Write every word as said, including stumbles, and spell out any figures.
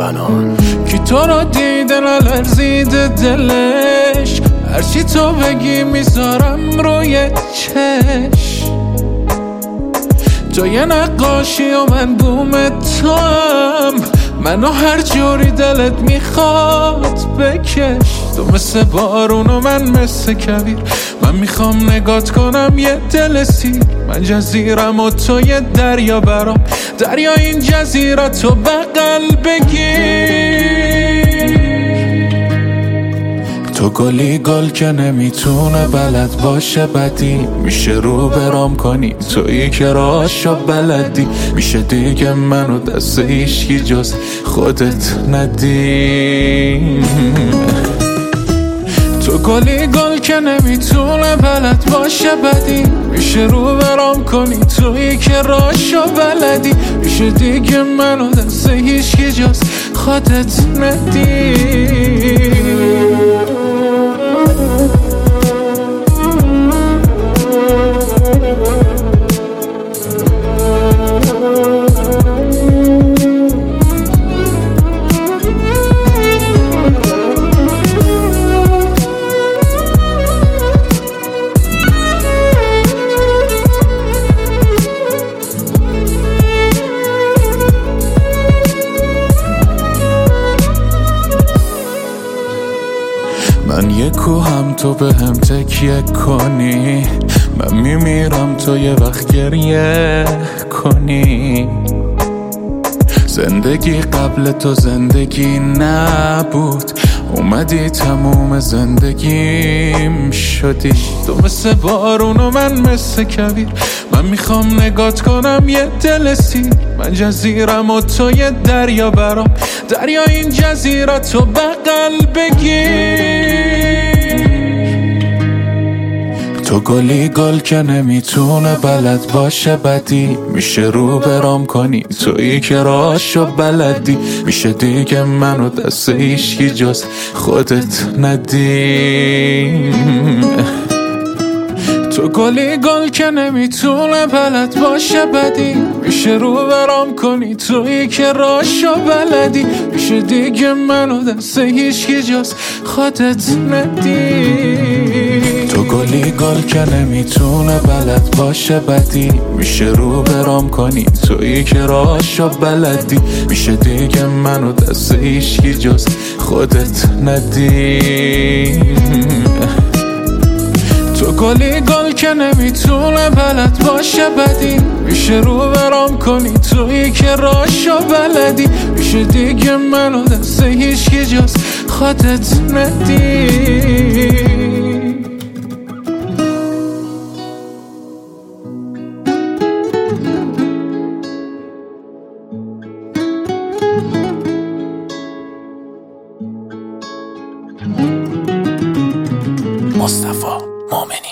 لبنان. کی تو رو دیده نلرزیده دلش، هرچی تو بگی میذارم روی چش. تو یه نقاشی و من بوم تو هم، منو هر جوری دلت میخواد بکش. تو مثل بارون و من مثل کویر، من میخوام نگات کنم یه دل سیر. من جزیرم و تو یه دریا برام، دریا این جزیره تو بغل بگیر. تو گلی گل که نمیتونه بلد باشه بدی، میشه رو برام کنی تویی که راشو بلدی. میشه دیگه منو دست هیچکی جز خودت ندی. تو گلی گل که نمیتونه بلد باشه بدی، میشه رو برام کنی تویی که راشو بلدی. میشه دیگه منو دست هیچکی جز خودت ندی. من یه کوهم تو به هم تکیه کنی، من میمیرم تو یه وقت گریه کنی. زندگی قبل تو زندگی نبود، اومدی تموم زندگیم شدی. تو مثل بارون و من مثل کویر، من میخوام نگات کنم یه دل سیر. من جزیرم و تو یه دریا برام، دریا این جزیره تو بغل بگیر. تو گلی گل که نمیتونه بلد باشه بدی، میشه رو برام کنی تویی که راشو بلدی. میشه دیگه منو دست هیچکی جز خودت ندی. تو گلی گل که نمیتونه بلد باشه بدی، میشه رو برام کنی تویی که راشو بلدی. میشه دیگه منو دست هیچکی جز خودت ندی. تو گلی گل که نمیتونه بلد باشه بدی، میشه رو برام کنی تویی که راشو بلدی. میشه دیگه منو دست هیچکی جز خودت ندی. تو گلی گل که نمیتونه بلد باشه بدی، میشه رو برام کنی تویی که راشو بلدی. میشه دیگه منو دست هیچکی جز خودت ندی. مصطفی مومنی.